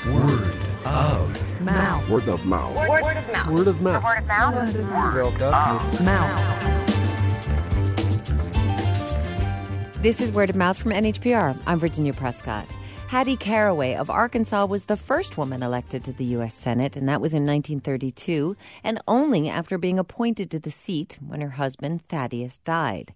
Word of mouth. Word of mouth. Word of mouth. Word of mouth. Word of mouth. Word of Mouth. This is Word of Mouth from NHPR. I'm Virginia Prescott. Hattie Caraway of Arkansas was the first woman elected to the U.S. Senate, and that was in 1932, and only after being appointed to the seat when her husband, Thaddeus, died.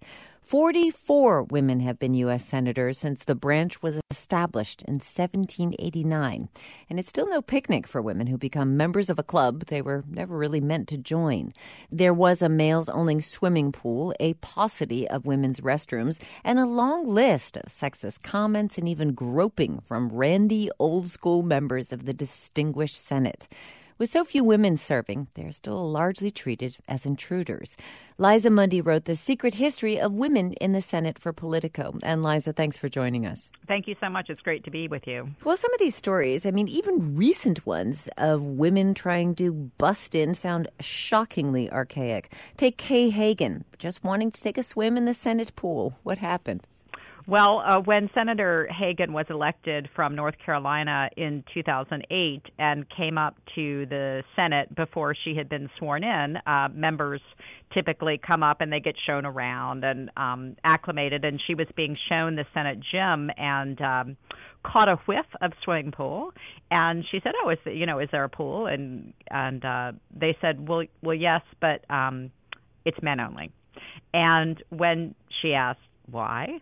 44 women have been U.S. senators since the branch was established in 1789. And it's still no picnic for women who become members of a club they were never really meant to join. There was a males-only swimming pool, a paucity of women's restrooms, and a long list of sexist comments and even groping from randy, old-school members of the distinguished Senate. With so few women serving, they're still largely treated as intruders. Liza Mundy wrote The Secret History of Women in the Senate for Politico. And Liza, thanks for joining us. Thank you so much. It's great to be with you. Well, some of these stories, even recent ones of women trying to bust in sound shockingly archaic. Take Kay Hagan, just wanting to take a swim in the Senate pool. What happened? Well, when Senator Hagan was elected from North Carolina in 2008 and came up to the Senate before she had been sworn in, members typically come up and they get shown around and acclimated. And she was being shown the Senate gym and caught a whiff of swimming pool. And she said, "Oh, is there a pool?" And they said, "Well, yes, but it's men only." And when she asked why,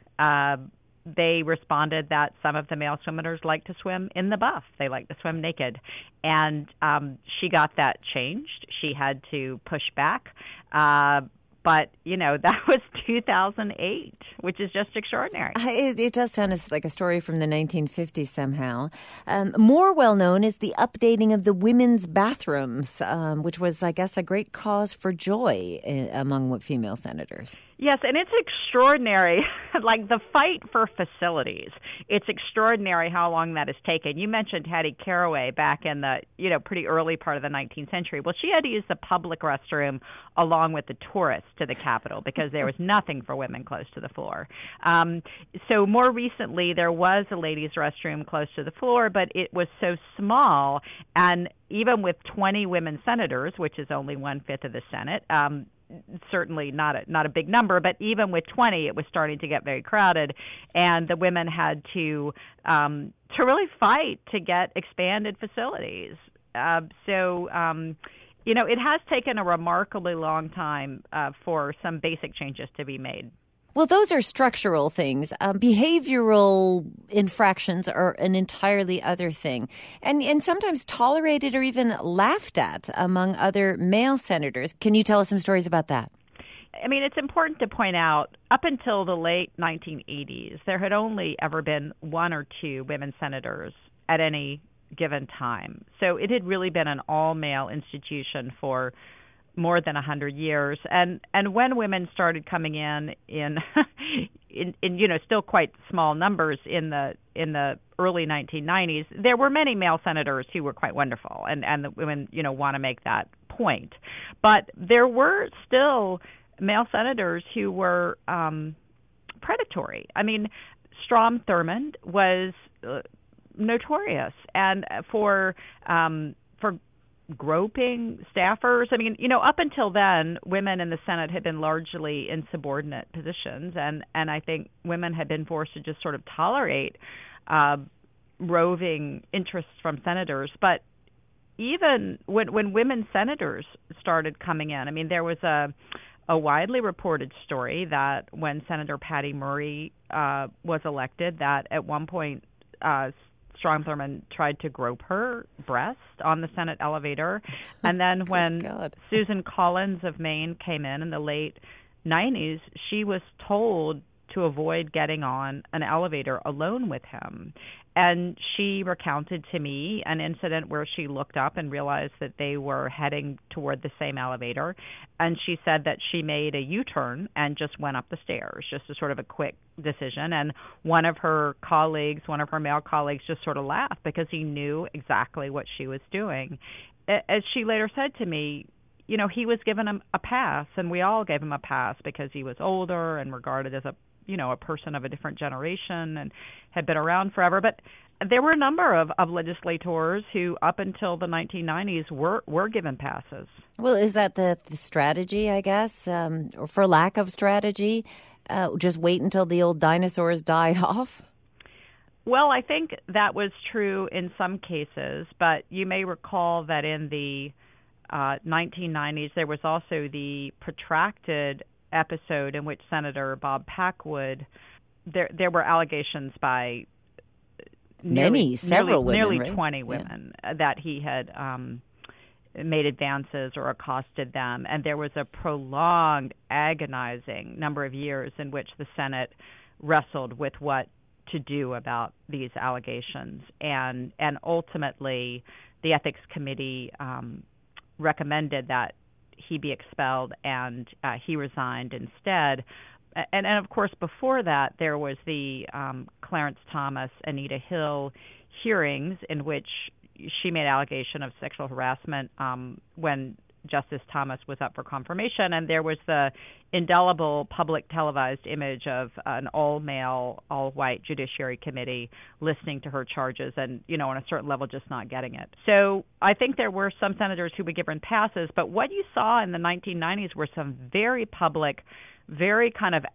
they responded that some of the male swimmers like to swim in the buff. They like to swim naked. And she got that changed. She had to push back. But, that was 2008, which is just extraordinary. It does sound like a story from the 1950s somehow. More well-known is the updating of the women's bathrooms, which was, I guess, a great cause for joy among female senators. Yes, and it's extraordinary, like the fight for facilities. It's extraordinary how long that has taken. You mentioned Hattie Caraway back in the, pretty early part of the 19th century. Well, she had to use the public restroom along with the tourists to the Capitol because there was nothing for women close to the floor. So more recently, there was a ladies' restroom close to the floor, but it was so small, and even with 20 women senators, which is only 1/5 of the Senate, certainly not a big number, but even with 20, it was starting to get very crowded, and the women had to really fight to get expanded facilities. It has taken a remarkably long time for some basic changes to be made. Well, those are structural things. Behavioral infractions are an entirely other thing, and sometimes tolerated or even laughed at among other male senators. Can you tell us some stories about that? It's important to point out, up until the late 1980s, there had only ever been one or two women senators at any given time. So it had really been an all-male institution for more than 100 years, and when women started coming in still quite small numbers in the early 1990s, there were many male senators who were quite wonderful, and the women want to make that point. But there were still male senators who were predatory. Strom Thurmond was notorious, and for groping staffers. Up until then, women in the Senate had been largely in subordinate positions, and I think women had been forced to just sort of tolerate roving interests from senators. But even when women senators started coming in, there was a widely reported story that when Senator Patty Murray was elected, that at one point Strom Thurmond tried to grope her breast on the Senate elevator. And then when Susan Collins of Maine came in the late 90s, she was told to avoid getting on an elevator alone with him. And she recounted to me an incident where she looked up and realized that they were heading toward the same elevator. And she said that she made a U-turn and just went up the stairs, just a sort of a quick decision. And one of her male colleagues just sort of laughed because he knew exactly what she was doing. As she later said to me, he was given a pass, and we all gave him a pass because he was older and regarded as a person of a different generation and had been around forever. But there were a number of legislators who, up until the 1990s, were given passes. Well, is that the strategy, I guess, or for lack of strategy? Just wait until the old dinosaurs die off? Well, I think that was true in some cases, but you may recall that in the 1990s, there was also the protracted episode in which Senator Bob Packwood, there were allegations by several women, nearly right? 20 women that he had made advances or accosted them, and there was a prolonged, agonizing number of years in which the Senate wrestled with what to do about these allegations, and ultimately the Ethics Committee recommended that he be expelled, and he resigned instead. And of course, before that, there was the Clarence Thomas, Anita Hill hearings in which she made allegation of sexual harassment when Justice Thomas was up for confirmation, and there was the indelible public televised image of an all-male, all-white Judiciary Committee listening to her charges and, on a certain level just not getting it. So I think there were some senators who were given passes, but what you saw in the 1990s were some very public, very kind of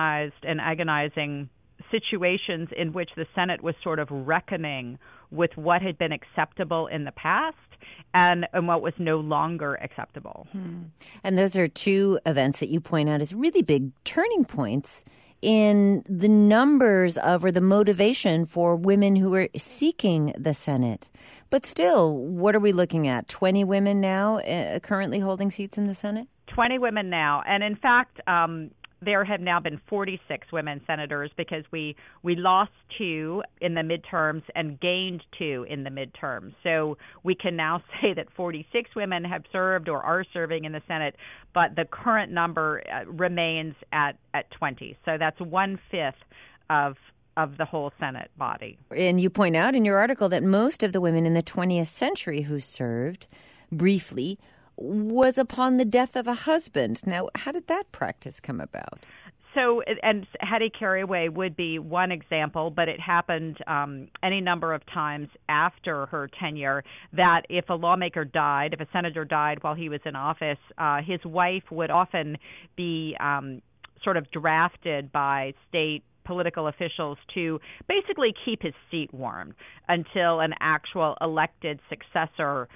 agonizing situations in which the Senate was sort of reckoning with what had been acceptable in the past and what was no longer acceptable. And those are two events that you point out as really big turning points in the numbers of or the motivation for women who are seeking the Senate. But still, what are we looking at? 20 women now currently holding seats in the Senate? 20 women now. And in fact, there have now been 46 women senators because we lost 2 in the midterms and gained 2 in the midterms. So we can now say that 46 women have served or are serving in the Senate, but the current number remains at 20. So that's 1/5 of the whole Senate body. And you point out in your article that most of the women in the 20th century who served briefly was upon the death of a husband. Now, how did that practice come about? So, and Hattie Caraway would be one example, but it happened any number of times after her tenure that if a lawmaker died, if a senator died while he was in office, his wife would often be sort of drafted by state political officials to basically keep his seat warm until an actual successor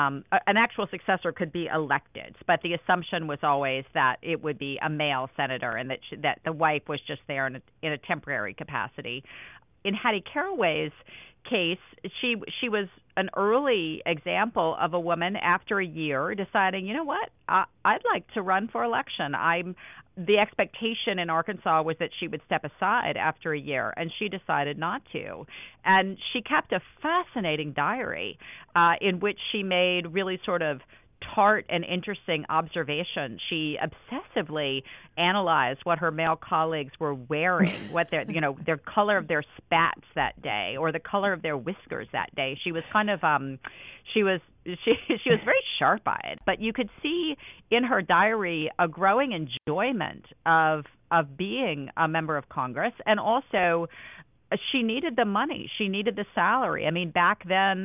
could be elected. But the assumption was always that it would be a male senator and that the wife was just there in a temporary capacity. In Hattie Caraway's case, she was an early example of a woman after a year deciding, you know what, I'd like to run for election. The expectation in Arkansas was that she would step aside after a year, and she decided not to. And she kept a fascinating diary in which she made really sort of tart and interesting observations. She obsessively analyzed what her male colleagues were wearing, what their color of their spats that day, or the color of their whiskers that day. She was kind of she was very sharp-eyed, but you could see in her diary a growing enjoyment of being a member of Congress, and also she needed the money, she needed the salary. I mean, back then,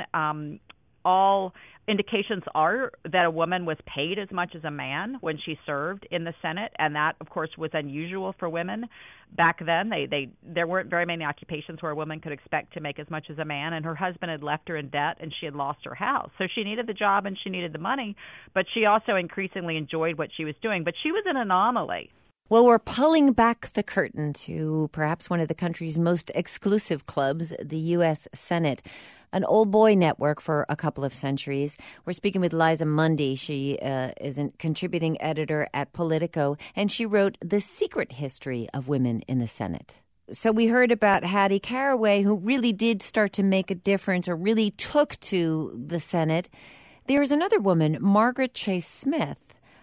all indications are that a woman was paid as much as a man when she served in the Senate, and that, of course, was unusual for women. Back then, there weren't very many occupations where a woman could expect to make as much as a man, and her husband had left her in debt, and she had lost her house. So she needed the job and she needed the money, but she also increasingly enjoyed what she was doing. But she was an anomaly. Well, we're pulling back the curtain to perhaps one of the country's most exclusive clubs, the U.S. Senate, an old boy network for a couple of centuries. We're speaking with Liza Mundy. She is a contributing editor at Politico, and she wrote The Secret History of Women in the Senate. So we heard about Hattie Caraway, who really did start to make a difference or really took to the Senate. There's another woman, Margaret Chase Smith,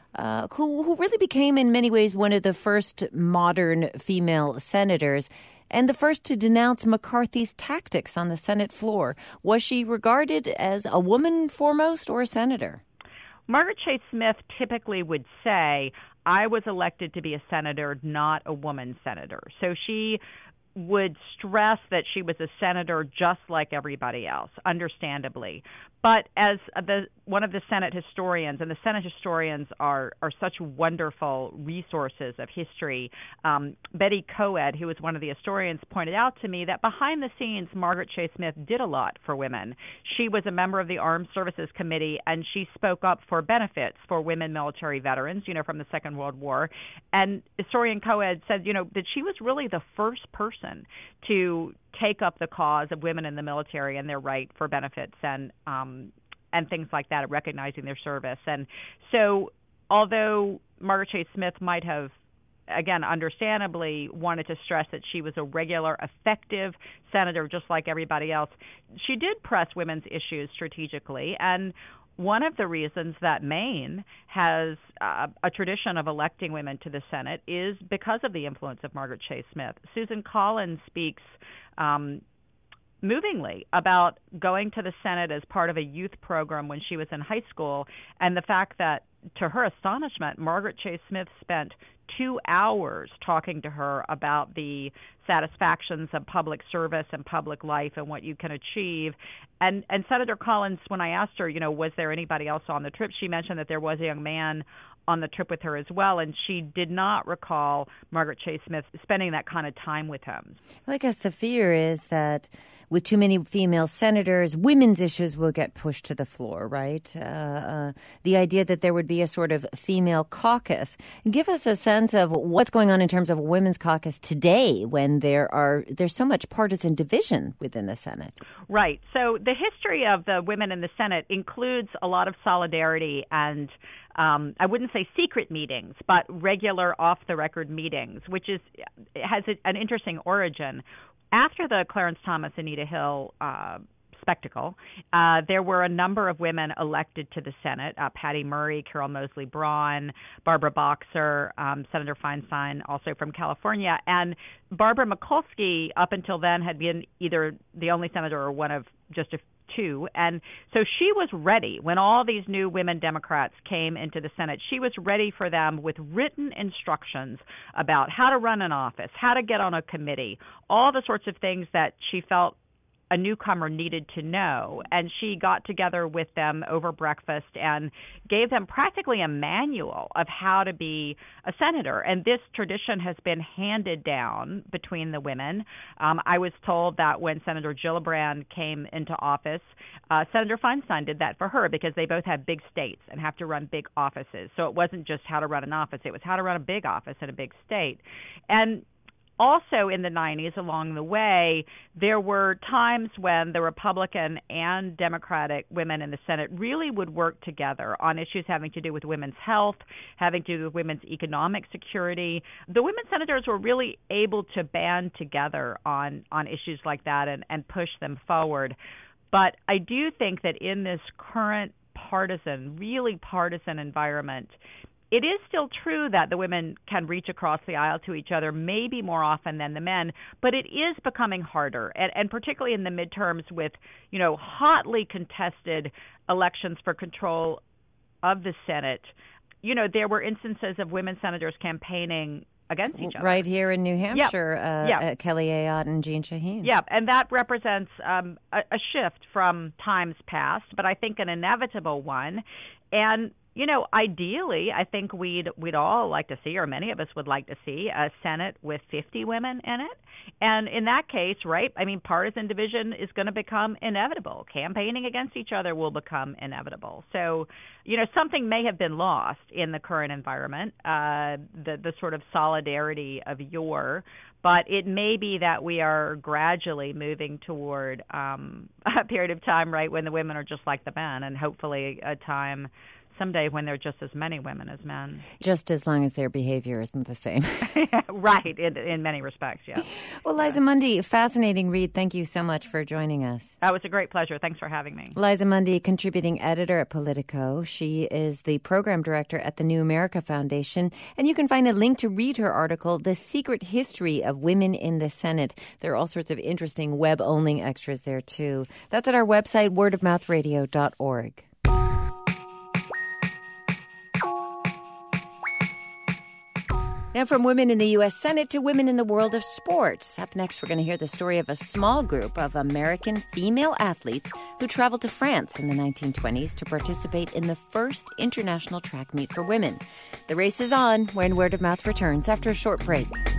who really became in many ways one of the first modern female senators and the first to denounce McCarthy's tactics on the Senate floor. Was she regarded as a woman foremost or a senator? Margaret Chase Smith typically would say, I was elected to be a senator, not a woman senator. So she would stress that she was a senator just like everybody else, understandably. But as one of the Senate historians, and the Senate historians are such wonderful resources of history, Betty Coed, who was one of the historians, pointed out to me that behind the scenes, Margaret Chase Smith did a lot for women. She was a member of the Armed Services Committee, and she spoke up for benefits for women military veterans, from the Second World War. And historian Coed said, that she was really the first person to take up the cause of women in the military and their right for benefits and things like that, recognizing their service. And so although Margaret Chase Smith might have, again, understandably wanted to stress that she was a regular, effective senator just like everybody else, she did press women's issues strategically. And one of the reasons that Maine has a tradition of electing women to the Senate is because of the influence of Margaret Chase Smith. Susan Collins speaks movingly about going to the Senate as part of a youth program when she was in high school, and the fact that, to her astonishment, Margaret Chase Smith spent 2 hours talking to her about the satisfactions of public service and public life and what you can achieve. And Senator Collins, when I asked her, was there anybody else on the trip, she mentioned that there was a young man on the trip with her as well, and she did not recall Margaret Chase Smith spending that kind of time with him. Well, I guess the fear is that with too many female senators, women's issues will get pushed to the floor, right? The idea that there would be a sort of female caucus. Give us a sense of what's going on in terms of a women's caucus today when there's so much partisan division within the Senate. Right. So the history of the women in the Senate includes a lot of solidarity and I wouldn't say secret meetings, but regular off-the-record meetings, which has an interesting origin. After the Clarence Thomas, Anita Hill spectacle, there were a number of women elected to the Senate, Patty Murray, Carol Moseley Braun, Barbara Boxer, Senator Feinstein, also from California. And Barbara Mikulski, up until then, had been either the only senator or one of just a two. And so she was ready when all these new women Democrats came into the Senate. She was ready for them with written instructions about how to run an office, how to get on a committee, all the sorts of things that she felt a newcomer needed to know. And she got together with them over breakfast and gave them practically a manual of how to be a senator. And this tradition has been handed down between the women. I was told that when Senator Gillibrand came into office, Senator Feinstein did that for her because they both have big states and have to run big offices. So it wasn't just how to run an office, it was how to run a big office in a big state. And also in the 90s, along the way, there were times when the Republican and Democratic women in the Senate really would work together on issues having to do with women's health, having to do with women's economic security. The women senators were really able to band together on issues like that and push them forward. But I do think that in this current really partisan environment, it is still true that the women can reach across the aisle to each other, maybe more often than the men, but it is becoming harder, and particularly in the midterms with, hotly contested elections for control of the Senate. There were instances of women senators campaigning against each other. Right here in New Hampshire, Kelly Ayotte and Jean Shaheen. Yeah, and that represents a shift from times past, but I think an inevitable one. And ideally, I think we'd all like to see, or many of us would like to see, a Senate with 50 women in it. And in that case, right, partisan division is going to become inevitable. Campaigning against each other will become inevitable. So, something may have been lost in the current environment, the sort of solidarity of yore. But it may be that we are gradually moving toward a period of time, right, when the women are just like the men, and hopefully a time someday when there are just as many women as men. Just as long as their behavior isn't the same. Right, in many respects, yeah. Well, Liza Mundy, fascinating read. Thank you so much for joining us. That was a great pleasure. Thanks for having me. Liza Mundy, contributing editor at Politico. She is the program director at the New America Foundation. And you can find a link to read her article, The Secret History of Women in the Senate. There are all sorts of interesting web-only extras there, too. That's at our website, wordofmouthradio.org. Now, from women in the U.S. Senate to women in the world of sports. Up next, we're going to hear the story of a small group of American female athletes who traveled to France in the 1920s to participate in the first international track meet for women. The race is on when Word of Mouth returns after a short break.